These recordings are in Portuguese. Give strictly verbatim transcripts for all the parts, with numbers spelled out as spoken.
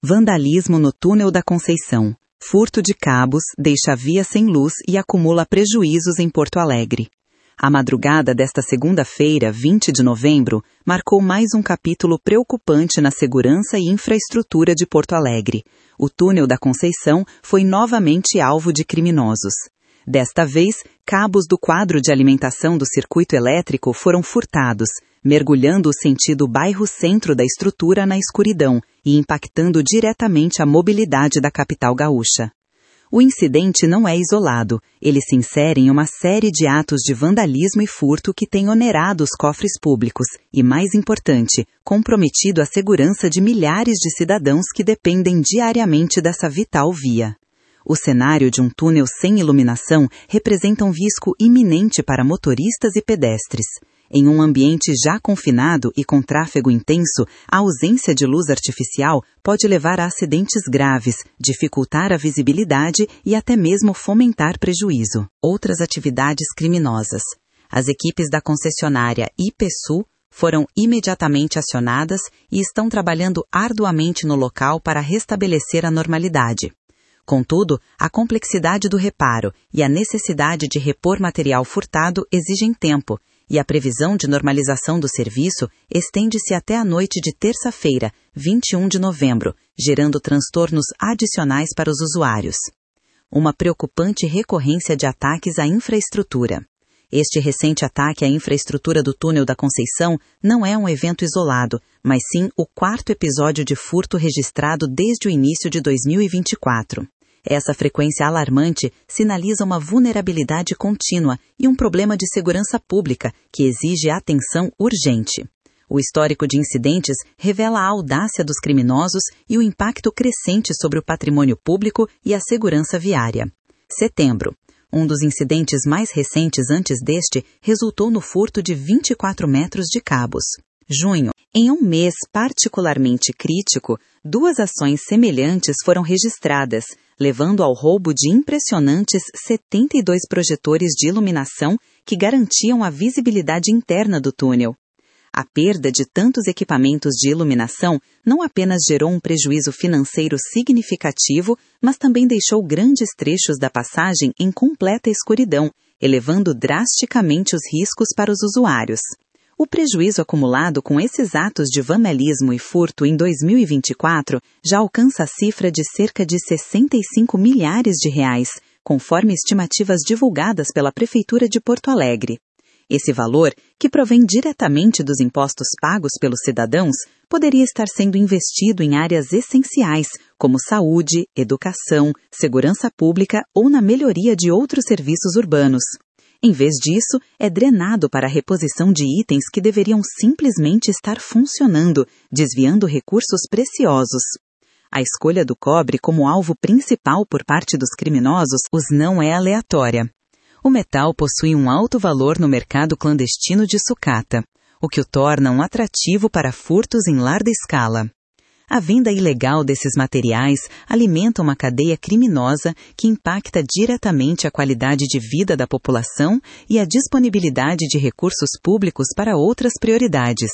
Vandalismo no túnel da Conceição. Furto de cabos deixa a via sem luz e acumula prejuízos em Porto Alegre. A madrugada desta segunda-feira, vinte de novembro, marcou mais um capítulo preocupante na segurança e infraestrutura de Porto Alegre. O túnel da Conceição foi novamente alvo de criminosos. Desta vez, cabos do quadro de alimentação do circuito elétrico foram furtados, mergulhando o sentido bairro-centro da estrutura na escuridão e impactando diretamente a mobilidade da capital gaúcha. O incidente não é isolado, ele se insere em uma série de atos de vandalismo e furto que tem onerado os cofres públicos e, mais importante, comprometido a segurança de milhares de cidadãos que dependem diariamente dessa vital via. O cenário de um túnel sem iluminação representa um risco iminente para motoristas e pedestres. Em um ambiente já confinado e com tráfego intenso, a ausência de luz artificial pode levar a acidentes graves, dificultar a visibilidade e até mesmo fomentar prejuízo. Outras atividades criminosas. As equipes da concessionária IPSU foram imediatamente acionadas e estão trabalhando arduamente no local para restabelecer a normalidade. Contudo, a complexidade do reparo e a necessidade de repor material furtado exigem tempo, e a previsão de normalização do serviço estende-se até a noite de terça-feira, vinte e um de novembro, gerando transtornos adicionais para os usuários. Uma preocupante recorrência de ataques à infraestrutura. Este recente ataque à infraestrutura do túnel da Conceição não é um evento isolado, mas sim o quarto episódio de furto registrado desde o início de dois mil e vinte e quatro. Essa frequência alarmante sinaliza uma vulnerabilidade contínua e um problema de segurança pública que exige atenção urgente. O histórico de incidentes revela a audácia dos criminosos e o impacto crescente sobre o patrimônio público e a segurança viária. Setembro. Um dos incidentes mais recentes antes deste resultou no furto de vinte e quatro metros de cabos. Junho. Em um mês particularmente crítico, duas ações semelhantes foram registradas, levando ao roubo de impressionantes setenta e dois projetores de iluminação que garantiam a visibilidade interna do túnel. A perda de tantos equipamentos de iluminação não apenas gerou um prejuízo financeiro significativo, mas também deixou grandes trechos da passagem em completa escuridão, elevando drasticamente os riscos para os usuários. O prejuízo acumulado com esses atos de vandalismo e furto em dois mil e vinte e quatro já alcança a cifra de cerca de sessenta e cinco milhares de reais, conforme estimativas divulgadas pela Prefeitura de Porto Alegre. Esse valor, que provém diretamente dos impostos pagos pelos cidadãos, poderia estar sendo investido em áreas essenciais, como saúde, educação, segurança pública ou na melhoria de outros serviços urbanos. Em vez disso, é drenado para a reposição de itens que deveriam simplesmente estar funcionando, desviando recursos preciosos. A escolha do cobre como alvo principal por parte dos criminosos os não é aleatória. O metal possui um alto valor no mercado clandestino de sucata, o que o torna um atrativo para furtos em larga escala. A venda ilegal desses materiais alimenta uma cadeia criminosa que impacta diretamente a qualidade de vida da população e a disponibilidade de recursos públicos para outras prioridades.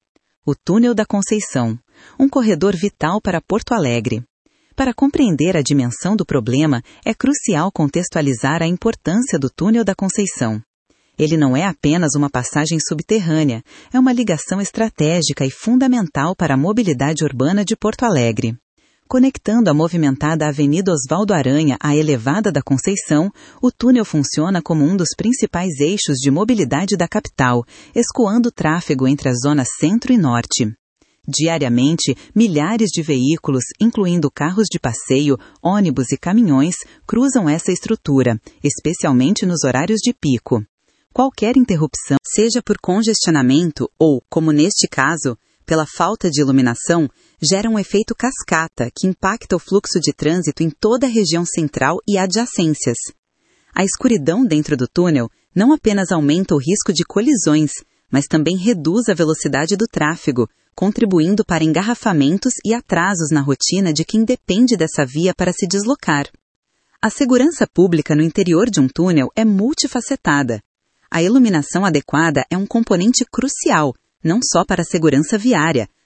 O túnel da Conceição, um corredor vital para Porto Alegre. Para compreender a dimensão do problema, é crucial contextualizar a importância do túnel da Conceição. Ele não é apenas uma passagem subterrânea, é uma ligação estratégica e fundamental para a mobilidade urbana de Porto Alegre. Conectando a movimentada Avenida Osvaldo Aranha à elevada da Conceição, o túnel funciona como um dos principais eixos de mobilidade da capital, escoando o tráfego entre a zona centro e norte. Diariamente, milhares de veículos, incluindo carros de passeio, ônibus e caminhões, cruzam essa estrutura, especialmente nos horários de pico. Qualquer interrupção, seja por congestionamento ou, como neste caso, pela falta de iluminação, gera um efeito cascata que impacta o fluxo de trânsito em toda a região central e adjacências. A escuridão dentro do túnel não apenas aumenta o risco de colisões, mas também reduz a velocidade do tráfego, contribuindo para engarrafamentos e atrasos na rotina de quem depende dessa via para se deslocar. A segurança pública no interior de um túnel é multifacetada. A iluminação adequada é um componente crucial, não só para a segurança viária,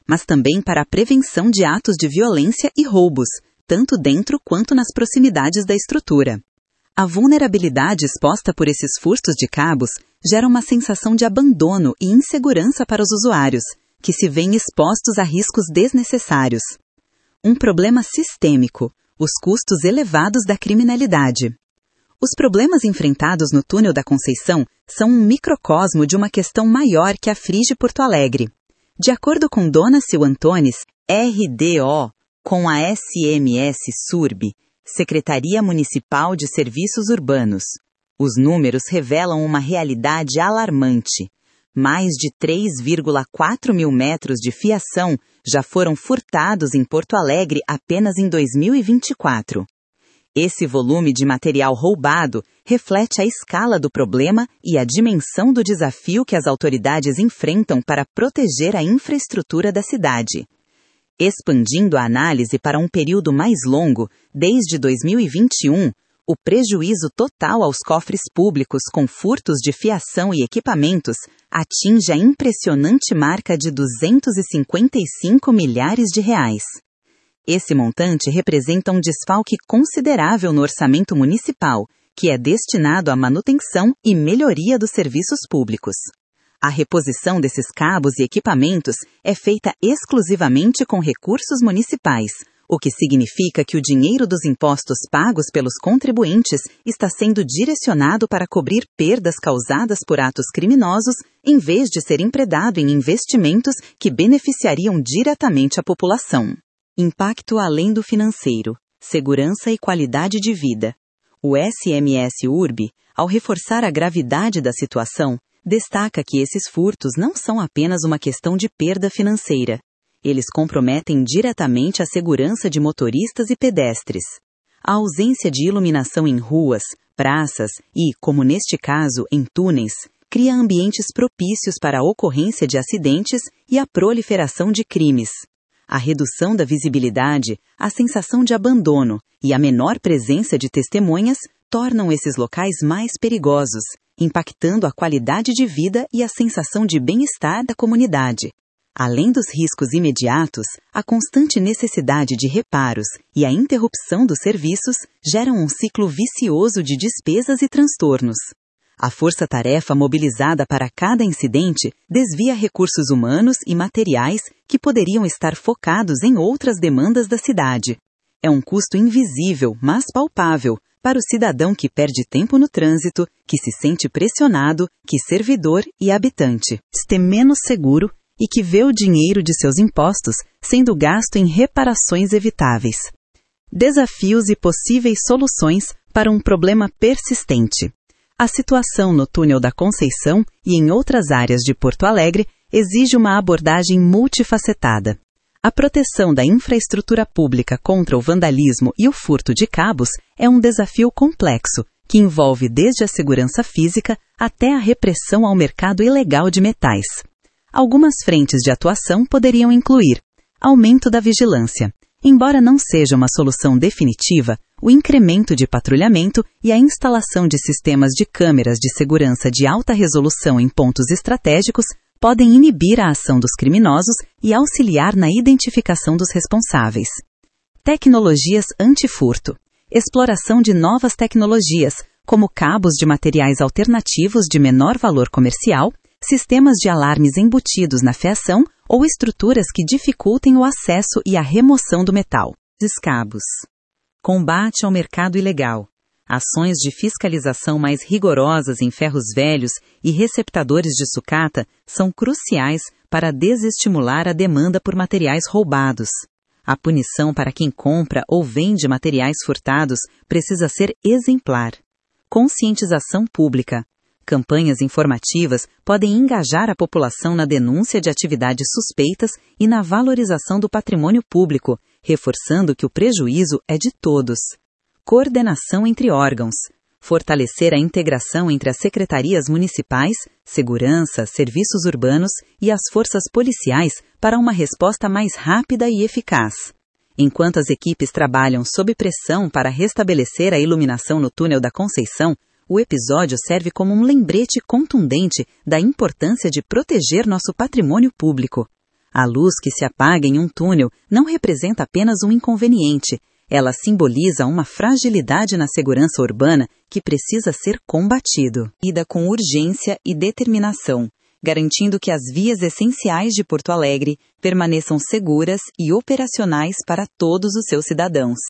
mas também para a prevenção de atos de violência e roubos, tanto dentro quanto nas proximidades da estrutura. A vulnerabilidade exposta por esses furtos de cabos gera uma sensação de abandono e insegurança para os usuários, que se veem expostos a riscos desnecessários. Um problema sistêmico, os custos elevados da criminalidade. Os problemas enfrentados no Túnel da Conceição são um microcosmo de uma questão maior que aflige Porto Alegre. De acordo com Dona Sil Antunes, R D O, com a S M S SURB, Secretaria Municipal de Serviços Urbanos, os números revelam uma realidade alarmante. Mais de três vírgula quatro mil metros de fiação já foram furtados em Porto Alegre apenas em dois mil e vinte e quatro. Esse volume de material roubado reflete a escala do problema e a dimensão do desafio que as autoridades enfrentam para proteger a infraestrutura da cidade. Expandindo a análise para um período mais longo, desde dois mil e vinte e um, o prejuízo total aos cofres públicos com furtos de fiação e equipamentos atinge a impressionante marca de duzentos e cinquenta e cinco milhares de reais. Esse montante representa um desfalque considerável no orçamento municipal, que é destinado à manutenção e melhoria dos serviços públicos. A reposição desses cabos e equipamentos é feita exclusivamente com recursos municipais, o que significa que o dinheiro dos impostos pagos pelos contribuintes está sendo direcionado para cobrir perdas causadas por atos criminosos, em vez de ser empregado em investimentos que beneficiariam diretamente a população. Impacto além do financeiro, segurança e qualidade de vida. O S M S URB, ao reforçar a gravidade da situação, destaca que esses furtos não são apenas uma questão de perda financeira. Eles comprometem diretamente a segurança de motoristas e pedestres. A ausência de iluminação em ruas, praças e, como neste caso, em túneis, cria ambientes propícios para a ocorrência de acidentes e a proliferação de crimes. A redução da visibilidade, a sensação de abandono e a menor presença de testemunhas tornam esses locais mais perigosos, impactando a qualidade de vida e a sensação de bem-estar da comunidade. Além dos riscos imediatos, a constante necessidade de reparos e a interrupção dos serviços geram um ciclo vicioso de despesas e transtornos. A força-tarefa mobilizada para cada incidente desvia recursos humanos e materiais que poderiam estar focados em outras demandas da cidade. É um custo invisível, mas palpável, para o cidadão que perde tempo no trânsito, que se sente pressionado, que servidor e habitante este menos seguro e que vê o dinheiro de seus impostos sendo gasto em reparações evitáveis. Desafios e possíveis soluções para um problema persistente. A situação no Túnel da Conceição e em outras áreas de Porto Alegre exige uma abordagem multifacetada. A proteção da infraestrutura pública contra o vandalismo e o furto de cabos é um desafio complexo, que envolve desde a segurança física até a repressão ao mercado ilegal de metais. Algumas frentes de atuação poderiam incluir aumento da vigilância. Embora não seja uma solução definitiva, o incremento de patrulhamento e a instalação de sistemas de câmeras de segurança de alta resolução em pontos estratégicos podem inibir a ação dos criminosos e auxiliar na identificação dos responsáveis. Tecnologias antifurto. Exploração de novas tecnologias, como cabos de materiais alternativos de menor valor comercial, sistemas de alarmes embutidos na fiação ou estruturas que dificultem o acesso e a remoção do metal. Descabos. Combate ao mercado ilegal. Ações de fiscalização mais rigorosas em ferros velhos e receptadores de sucata são cruciais para desestimular a demanda por materiais roubados. A punição para quem compra ou vende materiais furtados precisa ser exemplar. Conscientização pública. Campanhas informativas podem engajar a população na denúncia de atividades suspeitas e na valorização do patrimônio público, reforçando que o prejuízo é de todos. Coordenação entre órgãos. Fortalecer a integração entre as secretarias municipais, segurança, serviços urbanos e as forças policiais para uma resposta mais rápida e eficaz. Enquanto as equipes trabalham sob pressão para restabelecer a iluminação no Túnel da Conceição, o episódio serve como um lembrete contundente da importância de proteger nosso patrimônio público. A luz que se apaga em um túnel não representa apenas um inconveniente, ela simboliza uma fragilidade na segurança urbana que precisa ser combatido. Ida com urgência e determinação, garantindo que as vias essenciais de Porto Alegre permaneçam seguras e operacionais para todos os seus cidadãos.